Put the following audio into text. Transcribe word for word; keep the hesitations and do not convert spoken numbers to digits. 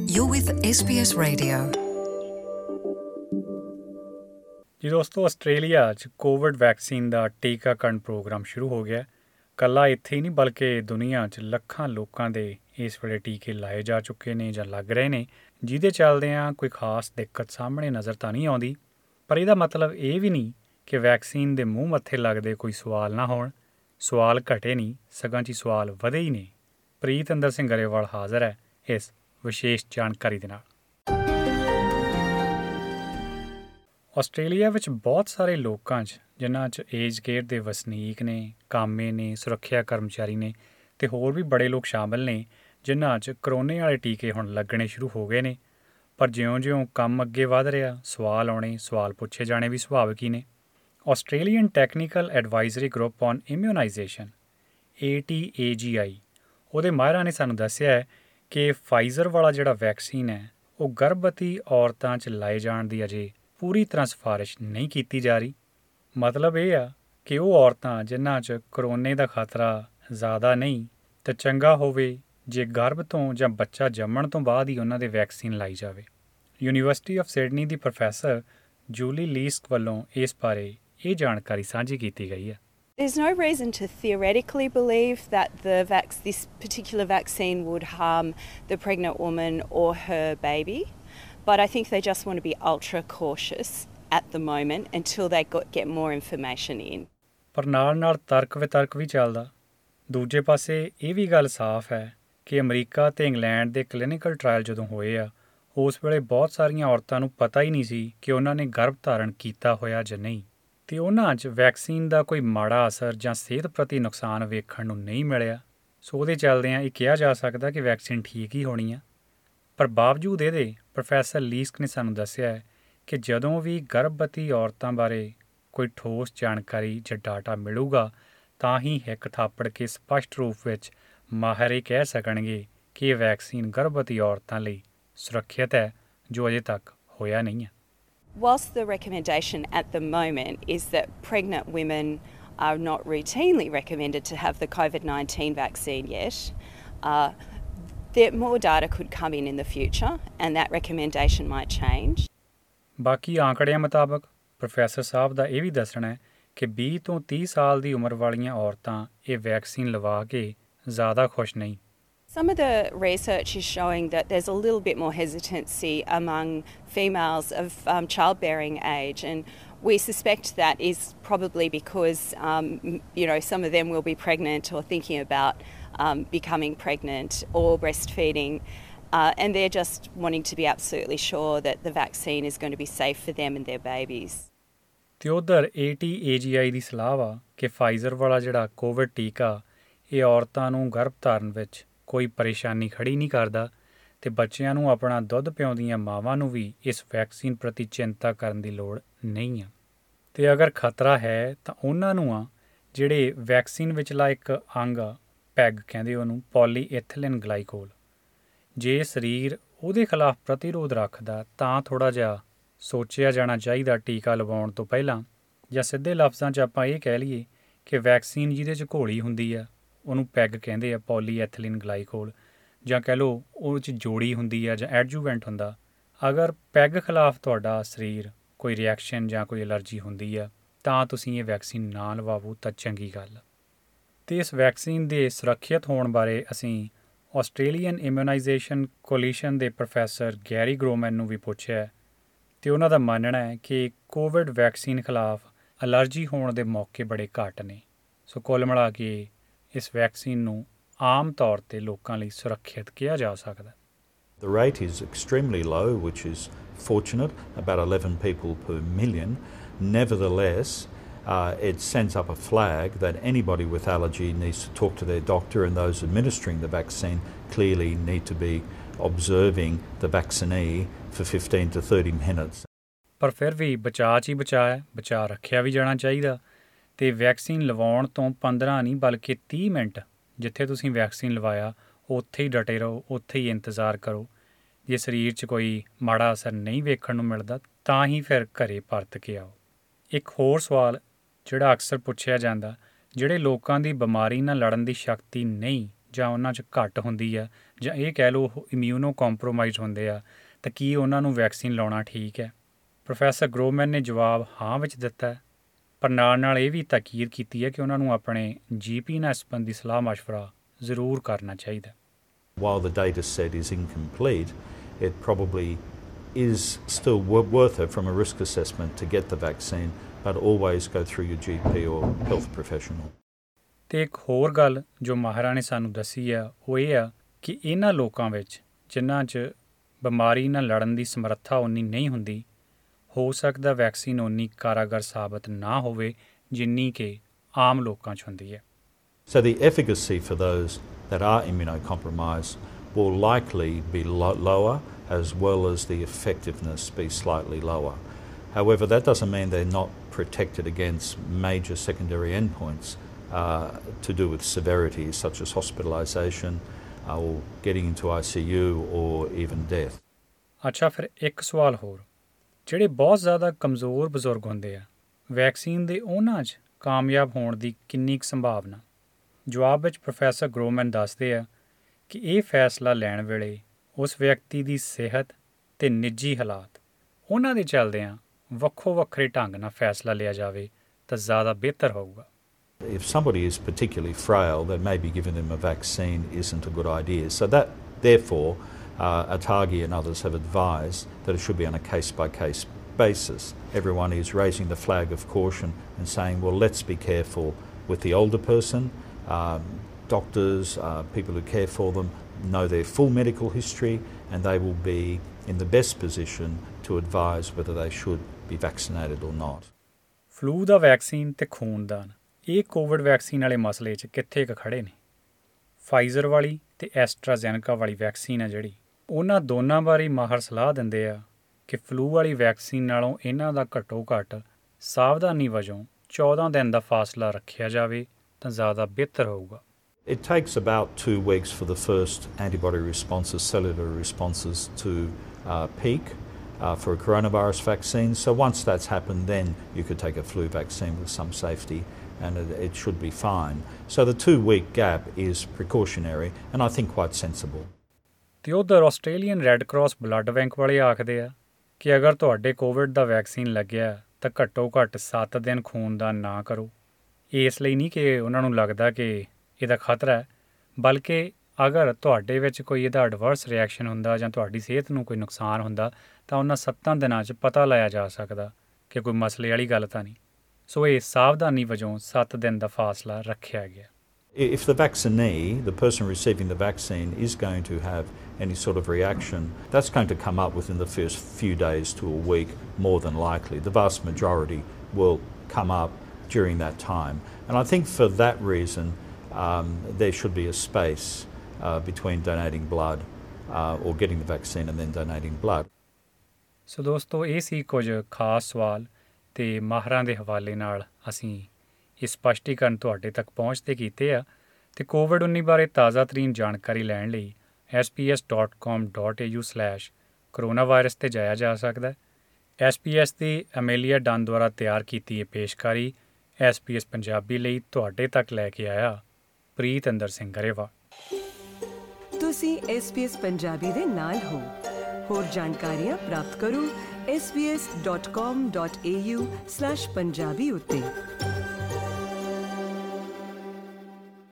You're with S B S Radio. ਜੀ ਦੋਸਤੋ, Australia 'ਚ ਕੋਵਿਡ ਵੈਕਸੀਨ ਦਾ ਟੀਕਾਕਰਨ ਪ੍ਰੋਗਰਾਮ ਸ਼ੁਰੂ ਹੋ ਗਿਆ। ਇਕੱਲਾ ਇੱਥੇ ਹੀ ਨਹੀਂ ਬਲਕਿ ਦੁਨੀਆ 'ਚ ਲੱਖਾਂ ਲੋਕਾਂ ਦੇ ਇਸ ਵੇਲੇ ਟੀਕੇ ਲਾਏ ਜਾ ਚੁੱਕੇ ਨੇ ਜਾਂ ਲੱਗ ਰਹੇ ਨੇ, ਜਿਹਦੇ ਚੱਲਦਿਆਂ ਕੋਈ ਖਾਸ ਦਿੱਕਤ ਸਾਹਮਣੇ ਨਜ਼ਰ ਤਾਂ ਨਹੀਂ ਆਉਂਦੀ। ਪਰ ਇਹਦਾ ਮਤਲਬ ਇਹ ਵੀ ਨਹੀਂ ਕਿ ਵੈਕਸੀਨ ਦੇ ਮੂੰਹ ਮੱਥੇ ਲੱਗਦੇ ਕੋਈ ਸਵਾਲ ਨਾ ਹੋਣ। ਸਵਾਲ ਘਟੇ ਨਹੀਂ, ਸਗੋਂ 'ਚ ਸਵਾਲ ਵਧੇ ਹੀ ਨੇ। ਪ੍ਰੀਤ ਇੰਦਰ ਸਿੰਘ ਗਰੇਵਾਲ ਹਾਜ਼ਰ ਹੈ ਇਸ ਵਿਸ਼ੇਸ਼ ਜਾਣਕਾਰੀ ਦੇ ਨਾਲ। ਆਸਟ੍ਰੇਲੀਆ ਵਿੱਚ ਬਹੁਤ ਸਾਰੇ ਲੋਕਾਂ 'ਚ, ਜਿਨ੍ਹਾਂ 'ਚ ਏਜ ਗੇਟ ਦੇ ਵਸਨੀਕ ਨੇ, ਕਾਮੇ ਨੇ, ਸੁਰੱਖਿਆ ਕਰਮਚਾਰੀ ਨੇ ਅਤੇ ਹੋਰ ਵੀ ਬੜੇ ਲੋਕ ਸ਼ਾਮਲ ਨੇ, ਜਿਨ੍ਹਾਂ 'ਚ ਕਰੋਨੇ ਵਾਲੇ ਟੀਕੇ ਹੁਣ ਲੱਗਣੇ ਸ਼ੁਰੂ ਹੋ ਗਏ ਨੇ। ਪਰ ਜਿਉਂ-ਜਿਉਂ ਕੰਮ ਅੱਗੇ ਵਧ ਰਿਹਾ, ਸਵਾਲ ਆਉਣੇ, ਸਵਾਲ ਪੁੱਛੇ ਜਾਣੇ ਵੀ ਸੁਭਾਵਿਕ ਹੀ ਨੇ। Australian technical advisory group on immunisation A T A G I ਉਹਦੇ ਮਾਹਿਰਾਂ ਨੇ ਸਾਨੂੰ ਦੱਸਿਆ ਹੈ ਕਿ ਫਾਈਜ਼ਰ ਵਾਲਾ ਜਿਹੜਾ ਵੈਕਸੀਨ ਹੈ ਉਹ ਗਰਭਵਤੀ ਔਰਤਾਂ 'ਚ ਲਾਏ ਜਾਣ ਦੀ ਅਜੇ ਪੂਰੀ ਤਰ੍ਹਾਂ ਸਿਫਾਰਿਸ਼ ਨਹੀਂ ਕੀਤੀ ਜਾ ਰਹੀ। ਮਤਲਬ ਇਹ ਆ ਕਿ ਉਹ ਔਰਤਾਂ ਜਿਨ੍ਹਾਂ 'ਚ ਕਰੋਨੇ ਦਾ ਖਤਰਾ ਜ਼ਿਆਦਾ ਨਹੀਂ ਤਾਂ ਚੰਗਾ ਹੋਵੇ ਜੇ ਗਰਭ ਤੋਂ ਜਾਂ ਬੱਚਾ ਜੰਮਣ ਤੋਂ ਬਾਅਦ ਹੀ ਉਹਨਾਂ ਦੇ ਵੈਕਸੀਨ ਲਾਈ ਜਾਵੇ। ਯੂਨੀਵਰਸਿਟੀ ਆਫ ਸਿਡਨੀ ਦੀ ਪ੍ਰੋਫੈਸਰ ਜੂਲੀ ਲੀਸਕ ਵੱਲੋਂ ਇਸ ਬਾਰੇ ਇਹ ਜਾਣਕਾਰੀ ਸਾਂਝੀ ਕੀਤੀ ਗਈ ਹੈ। There's no reason to theoretically believe that the vac- this particular vaccine would harm the pregnant woman or her baby, but I think they just want to be ultra cautious at the moment until they got, get more information in. ਪਰ ਨਾਲ ਨਾਲ ਤਰਕ ਵਿਤਰਕ ਵੀ ਚੱਲਦਾ। ਦੂਜੇ ਪਾਸੇ ਇਹ ਵੀ ਗੱਲ ਸਾਫ਼ ਹੈ ਕਿ ਅਮਰੀਕਾ ਅਤੇ ਇੰਗਲੈਂਡ ਦੇ ਕਲੀਨਿਕਲ ਟਰਾਇਲ ਜਦੋਂ ਹੋਏ ਆ, ਉਸ ਵੇਲੇ ਬਹੁਤ ਸਾਰੀਆਂ ਔਰਤਾਂ ਨੂੰ ਪਤਾ ਹੀ ਨਹੀਂ ਸੀ ਕਿ ਉਹਨਾਂ ਨੇ ਗਰਭ ਧਾਰਨ ਕੀਤਾ ਹੋਇਆ ਜਾਂ ਨਹੀਂ, ਅਤੇ ਉਹਨਾਂ 'ਚ ਵੈਕਸੀਨ ਦਾ ਕੋਈ ਮਾੜਾ ਅਸਰ ਜਾਂ ਸਿਹਤ ਪ੍ਰਤੀ ਨੁਕਸਾਨ ਵੇਖਣ ਨੂੰ ਨਹੀਂ ਮਿਲਿਆ। ਸੋ ਉਹਦੇ ਚੱਲਦਿਆਂ ਇਹ ਕਿਹਾ ਜਾ ਸਕਦਾ ਕਿ ਵੈਕਸੀਨ ਠੀਕ ਹੀ ਹੋਣੀ ਆ। ਪਰ ਬਾਵਜੂਦ ਇਹਦੇ ਪ੍ਰੋਫੈਸਰ ਲੀਸਕ ਨੇ ਸਾਨੂੰ ਦੱਸਿਆ ਹੈ ਕਿ ਜਦੋਂ ਵੀ ਗਰਭਵਤੀ ਔਰਤਾਂ ਬਾਰੇ ਕੋਈ ਠੋਸ ਜਾਣਕਾਰੀ ਜਾਂ ਡਾਟਾ ਮਿਲੂਗਾ ਤਾਂ ਹੀ ਹਿੱਕ ਥਾਪੜ ਕੇ ਸਪਸ਼ਟ ਰੂਪ ਵਿੱਚ ਮਾਹਿਰ ਇਹ ਕਹਿ ਸਕਣਗੇ ਕਿ ਇਹ ਵੈਕਸੀਨ ਗਰਭਵਤੀ ਔਰਤਾਂ ਲਈ ਸੁਰੱਖਿਅਤ ਹੈ, ਜੋ ਅਜੇ ਤੱਕ ਹੋਇਆ ਨਹੀਂ ਹੈ। Whilst the recommendation at the moment is that pregnant women are not routinely recommended to have the COVID nineteen vaccine yet, uh, there more data could come in in the future and that recommendation might change. ਬਾਕੀ ਆંકੜਿਆਂ ਮੁਤਾਬਕ professor ਸਾਹਿਬ ਦਾ ਇਹ ਵੀ ਦੱਸਣਾ ਹੈ ਕਿ ਵੀਹ ਤੋਂ ਤੀਹ ਸਾਲ ਦੀ ਉਮਰ ਵਾਲੀਆਂ ਔਰਤਾਂ ਇਹ ਵੈਕਸੀਨ ਲਵਾ ਕੇ ਜ਼ਿਆਦਾ ਖੁਸ਼ ਨਹੀਂ। Some of the research is showing that there's a little bit more hesitancy among females of um, childbearing age, and we suspect that is probably because um, you know, some of them will be pregnant or thinking about um, becoming pregnant or breastfeeding, uh, and they're just wanting to be absolutely sure that the vaccine is going to be safe for them and their babies. ਤੇ ਉੱਧਰ ਏ T A G ਆਈ ਦੀ ਸਲਾਹ ਵਾ ਕਿ Pfizer ਵਾਲਾ ਜਿਹੜਾ Covid ਟੀਕਾ ਇਹ ਔਰਤਾਂ ਨੂੰ ਗਰਭ ਧਾਰਨ ਵਿੱਚ ਕੋਈ ਪਰੇਸ਼ਾਨੀ ਖੜੀ ਨਹੀਂ ਕਰਦਾ ਅਤੇ ਬੱਚਿਆਂ ਨੂੰ ਆਪਣਾ ਦੁੱਧ ਪਿਆਉਂਦੀਆਂ ਮਾਵਾਂ ਨੂੰ ਵੀ ਇਸ ਵੈਕਸੀਨ ਪ੍ਰਤੀ ਚਿੰਤਾ ਕਰਨ ਦੀ ਲੋੜ ਨਹੀਂ ਆ। ਅਤੇ ਅਗਰ ਖਤਰਾ ਹੈ ਤਾਂ ਉਹਨਾਂ ਨੂੰ ਆ ਜਿਹੜੇ ਵੈਕਸੀਨ ਵਿਚਲਾ ਇੱਕ ਅੰਗ ਆ, ਪੈਗ ਕਹਿੰਦੇ ਉਹਨੂੰ, ਪੋਲੀ ਈਥਿਲੀਨ ਗਲਾਈਕੋਲ, ਜੇ ਸਰੀਰ ਉਹਦੇ ਖਿਲਾਫ ਪ੍ਰਤੀਰੋਧ ਰੱਖਦਾ ਤਾਂ ਥੋੜ੍ਹਾ ਜਿਹਾ ਸੋਚਿਆ ਜਾਣਾ ਚਾਹੀਦਾ ਟੀਕਾ ਲਵਾਉਣ ਤੋਂ ਪਹਿਲਾਂ। ਜਾਂ ਸਿੱਧੇ ਲਫ਼ਜ਼ਾਂ 'ਚ ਆਪਾਂ ਇਹ ਕਹਿ ਲਈਏ ਕਿ ਵੈਕਸੀਨ ਜਿਹਦੇ 'ਚ ਘੋਲੀ ਹੁੰਦੀ ਆ ਉਹਨੂੰ ਪੈਗ ਕਹਿੰਦੇ ਆ, ਪੋਲੀ ਈਥਿਲੀਨ ਗਲਾਈਕੋਲ, ਜਾਂ ਕਹਿ ਲਓ ਉਹ 'ਚ ਜੋੜੀ ਹੁੰਦੀ ਆ ਜਾਂ ਐਡਜੂਵੈਂਟ ਹੁੰਦਾ। ਅਗਰ ਪੈਗ ਖਿਲਾਫ ਤੁਹਾਡਾ ਸਰੀਰ ਕੋਈ ਰਿਐਕਸ਼ਨ ਜਾਂ ਕੋਈ ਐਲਰਜੀ ਹੁੰਦੀ ਆ ਤਾਂ ਤੁਸੀਂ ਇਹ ਵੈਕਸੀਨ ਨਾ ਲਵਾਵੋ ਤਾਂ ਚੰਗੀ ਗੱਲ। ਅਤੇ ਇਸ ਵੈਕਸੀਨ ਦੇ ਸੁਰੱਖਿਅਤ ਹੋਣ ਬਾਰੇ ਅਸੀਂ ਆਸਟ੍ਰੇਲੀਅਨ ਇਮਿਊਨਾਈਜੇਸ਼ਨ ਕੋਲੀਸ਼ਨ ਦੇ ਪ੍ਰੋਫੈਸਰ ਗੈਰੀ ਗਰੋਮੈਨ ਨੂੰ ਵੀ ਪੁੱਛਿਆ ਅਤੇ ਉਹਨਾਂ ਦਾ ਮੰਨਣਾ ਹੈ ਕਿ ਕੋਵਿਡ ਵੈਕਸੀਨ ਖਿਲਾਫ ਐਲਰਜੀ ਹੋਣ ਦੇ ਮੌਕੇ ਬੜੇ ਘੱਟ ਨੇ। ਸੋ ਕੁੱਲ ਮਿਲਾ ਕੇ ਇਸ ਵੈਕਸੀਨ ਨੂੰ ਆਮ ਤੌਰ 'ਤੇ ਲੋਕਾਂ ਲਈ ਸੁਰੱਖਿਅਤ ਕਿਹਾ ਜਾ ਸਕਦਾ। The rate is extremely low, which is fortunate, about eleven people per million. Nevertheless, uh, it sends up a flag that anybody with allergy needs to talk to their doctor, and those administering the vaccine clearly need to be observing the vaccinee for fifteen to thirty minutes. ਪਰ ਫਿਰ ਵੀ ਬਚਾਅ 'ਚ ਹੀ ਬਚਾਅ ਹੈ, ਬਚਾਅ ਰੱਖਿਆ ਵੀ ਜਾਣਾ ਚਾਹੀਦਾ। ਅਤੇ ਵੈਕਸੀਨ ਲਵਾਉਣ ਤੋਂ ਪੰਦਰਾਂ ਨਹੀਂ ਬਲਕਿ ਤੀਹ ਮਿੰਟ ਜਿੱਥੇ ਤੁਸੀਂ ਵੈਕਸੀਨ ਲਵਾਇਆ ਉੱਥੇ ਹੀ ਡਟੇ ਰਹੋ, ਉੱਥੇ ਹੀ ਇੰਤਜ਼ਾਰ ਕਰੋ। ਜੇ ਸਰੀਰ 'ਚ ਕੋਈ ਮਾੜਾ ਅਸਰ ਨਹੀਂ ਵੇਖਣ ਨੂੰ ਮਿਲਦਾ ਤਾਂ ਹੀ ਫਿਰ ਘਰੇ ਪਰਤ ਕੇ ਆਓ। ਇੱਕ ਹੋਰ ਸਵਾਲ ਜਿਹੜਾ ਅਕਸਰ ਪੁੱਛਿਆ ਜਾਂਦਾ, ਜਿਹੜੇ ਲੋਕਾਂ ਦੀ ਬਿਮਾਰੀ ਨਾਲ ਲੜਨ ਦੀ ਸ਼ਕਤੀ ਨਹੀਂ ਜਾਂ ਉਹਨਾਂ 'ਚ ਘੱਟ ਹੁੰਦੀ ਆ, ਜਾਂ ਇਹ ਕਹਿ ਲਓ ਉਹ ਇਮਿਊਨੋ ਕੰਪਰੋਮਾਈਜ਼ ਹੁੰਦੇ ਆ, ਤਾਂ ਕੀ ਉਹਨਾਂ ਨੂੰ ਵੈਕਸੀਨ ਲਾਉਣਾ ਠੀਕ ਹੈ? ਪ੍ਰੋਫੈਸਰ ਗਰੋਮੈਨ ਨੇ ਜਵਾਬ ਹਾਂ ਵਿੱਚ ਦਿੱਤਾ, ਪਰ ਨਾਲ ਨਾਲ ਇਹ ਵੀ ਤਾਕੀਦ ਕੀਤੀ ਹੈ ਕਿ ਉਹਨਾਂ ਨੂੰ ਆਪਣੇ ਜੀ ਪੀ ਨਾਲ ਇਸ ਸੰਬੰਧੀ ਸਲਾਹ ਮਸ਼ਵਰਾ ਜ਼ਰੂਰ ਕਰਨਾ ਚਾਹੀਦਾ। While the data set is incomplete, it probably is still worth it from a risk assessment to get the vaccine, but always go through your G P or health professional. ਤੇ ਇੱਕ ਹੋਰ ਗੱਲ ਜੋ ਮਾਹਰਾਂ ਨੇ ਸਾਨੂੰ ਦੱਸੀ ਆ ਉਹ ਇਹ ਆ ਕਿ ਇਹਨਾਂ ਲੋਕਾਂ ਵਿੱਚ ਜਿਨ੍ਹਾਂ 'ਚ ਬਿਮਾਰੀ ਨਾਲ ਲੜਨ ਦੀ ਸਮਰੱਥਾ ਓਨੀ ਨਹੀਂ ਹੁੰਦੀ, ਹੋ ਸਕਦਾ ਵੈਕਸੀਨ ਓਨੀ ਕਾਰਾਗਰ ਸਾਬਤ ਨਾ ਹੋਵੇ ਜਿੰਨੀ ਕਿ ਆਮ ਲੋਕਾਂ 'ਚ ਹੁੰਦੀ ਹੈ। So the efficacy for those that are immunocompromised will likely be lo- lower, as well as the effectiveness be slightly lower. However, that doesn't mean they're not protected against major secondary endpoints uh, to do with severity, such as hospitalisation uh, or getting into I C U or even death. ਅੱਛਾ, ਫਿਰ ਇੱਕ ਸਵਾਲ ਹੋਰ, ਜਿਹੜੇ ਬਹੁਤ ਜ਼ਿਆਦਾ ਕਮਜ਼ੋਰ ਬਜ਼ੁਰਗ ਹੁੰਦੇ ਆ, ਵੈਕਸੀਨ ਦੇ ਉਹਨਾਂ 'ਚ ਕਾਮਯਾਬ ਹੋਣ ਦੀ ਕਿੰਨੀ ਕੁ ਸੰਭਾਵਨਾ? ਜਵਾਬ ਵਿੱਚ ਪ੍ਰੋਫੈਸਰ ਗਰੋਮੈਨ ਦੱਸਦੇ ਆ ਕਿ ਇਹ ਫੈਸਲਾ ਲੈਣ ਵੇਲੇ ਉਸ ਵਿਅਕਤੀ ਦੀ ਸਿਹਤ ਅਤੇ ਨਿੱਜੀ ਹਾਲਾਤ ਉਹਨਾਂ ਦੇ ਚੱਲਦਿਆਂ ਵੱਖੋ ਵੱਖਰੇ ਢੰਗ ਨਾਲ ਫੈਸਲਾ ਲਿਆ ਜਾਵੇ ਤਾਂ ਜ਼ਿਆਦਾ ਬਿਹਤਰ ਹੋਊਗਾ। If somebody is particularly frail, then maybe giving them a vaccine isn't a good idea. So that, therefore, uh, Atagi and others have advised that it should be on a case-by-case basis. Everyone is raising the flag of caution and saying, well, let's be careful with the older person. Um, doctors, uh, people who care for them, know their full medical history, and they will be in the best position to advise whether they should be vaccinated or not. Flu ਦਾ vaccine ਤੇ ਖੂਨਦਾਨ, ਇਹ Covid vaccine ਵਾਲੇ ਮਸਲੇ 'ਚ ਕਿੱਥੇ ਕੁ ਖੜ੍ਹੇ ਨੇ? ਫਾਈਜ਼ਰ ਵਾਲੀ ਤੇ ਐਸਟਰਾਜ਼ੈਨੇਕਾ ਵਾਲੀ ਵੈਕਸੀਨ ਆ ਜਿਹੜੀ, ਉਹਨਾਂ ਦੋਨਾਂ ਬਾਰੇ ਮਾਹਰ ਸਲਾਹ ਦਿੰਦੇ ਆ ਕਿ ਫਲੂ ਵਾਲੀ ਵੈਕਸੀਨ ਨਾਲੋਂ ਇਹਨਾਂ ਦਾ ਘੱਟੋ ਘੱਟ ਸਾਵਧਾਨੀ ਵਜੋਂ ਚੌਦਾਂ ਦਿਨ ਦਾ ਫਾਸਲਾ ਰੱਖਿਆ ਜਾਵੇ ਤਾਂ ਜ਼ਿਆਦਾ ਬਿਹਤਰ ਹੋਊਗਾ। It takes about two weeks for the first antibody responses, cellular responses, to uh, peak uh, for a coronavirus vaccine. So once that's happened, then you could take a flu vaccine with some safety, and it, it should be fine. So the two-week gap is precautionary, and I think quite sensible. ਅਤੇ ਉੱਧਰ Australian Red Cross blood bank ਵਾਲੇ ਆਖਦੇ ਆ ਕਿ ਅਗਰ ਤੁਹਾਡੇ Covid ਦਾ vaccine ਲੱਗਿਆ ਤਾਂ ਘੱਟੋ ਘੱਟ ਸੱਤ ਦਿਨ ਖੂਨਦਾਨ ਨਾ ਕਰੋ। ਇਸ ਲਈ ਨਹੀਂ ਕਿ ਉਹਨਾਂ ਨੂੰ ਲੱਗਦਾ ਕਿ ਇਹਦਾ ਖਤਰਾ ਹੈ, ਬਲਕਿ ਅਗਰ ਤੁਹਾਡੇ ਵਿੱਚ ਕੋਈ ਇਹਦਾ ਐਡਵਰਸ ਰਿਐਕਸ਼ਨ ਹੁੰਦਾ ਜਾਂ ਤੁਹਾਡੀ ਸਿਹਤ ਨੂੰ ਕੋਈ ਨੁਕਸਾਨ ਹੁੰਦਾ ਤਾਂ ਉਹਨਾਂ ਸੱਤਾਂ ਦਿਨਾਂ 'ਚ ਪਤਾ ਲਾਇਆ ਜਾ ਸਕਦਾ ਕਿ ਕੋਈ ਮਸਲੇ ਵਾਲੀ ਗੱਲ ਤਾਂ ਨਹੀਂ। ਸੋ ਇਹ ਸਾਵਧਾਨੀ ਵਜੋਂ ਸੱਤ ਦਿਨ ਦਾ ਫਾਸਲਾ ਰੱਖਿਆ ਗਿਆ। If the vaccinee, the person receiving the vaccine, is going to have any sort of reaction, that's going to come up within the first few days to a week, more than likely. The vast majority will come up during that time. And I think for that reason, um, there should be a space uh, between donating blood uh, or getting the vaccine and then donating blood. ਸੋ ਦੋਸਤੋ, ਇਹ ਸੀ ਕੁਝ ਖਾਸ ਸਵਾਲ ਤੇ ਮਾਹਰਾਂ ਦੇ ਹਵਾਲੇ ਨਾਲ ਅਸੀਂ ਇਹ ਸਪਸ਼ਟੀਕਰਨ ਤੁਹਾਡੇ ਤੱਕ ਪਹੁੰਚਦੇ ਕੀਤੇ ਆ। ਅਤੇ ਕੋਵਿਡ ਉੱਨੀ ਬਾਰੇ ਤਾਜ਼ਾ ਤਰੀਨ ਜਾਣਕਾਰੀ ਲੈਣ ਲਈ S P S dot com dot A U slash corona virus 'ਤੇ ਜਾਇਆ ਜਾ ਸਕਦਾ। ਐਸ ਪੀ ਐਸ ਦੀ ਅਮੇਲੀਆ ਡਨ ਦੁਆਰਾ ਤਿਆਰ ਕੀਤੀ ਇਹ ਪੇਸ਼ਕਾਰੀ ਐਸ ਪੀ ਐਸ ਪੰਜਾਬੀ ਲਈ ਤੁਹਾਡੇ ਤੱਕ ਲੈ ਕੇ ਆਇਆ ਪ੍ਰੀਤ ਇੰਦਰ ਸਿੰਘ ਗਰੇਵਾਲ। ਤੁਸੀਂ ਐਸ ਪੀ ਐਸ ਪੰਜਾਬੀ ਦੇ ਨਾਲ ਹੋ। ਹੋਰ ਜਾਣਕਾਰੀਆਂ ਪ੍ਰਾਪਤ ਕਰੋ S P S dot com dot A U slash Punjabi ਉੱਤੇ।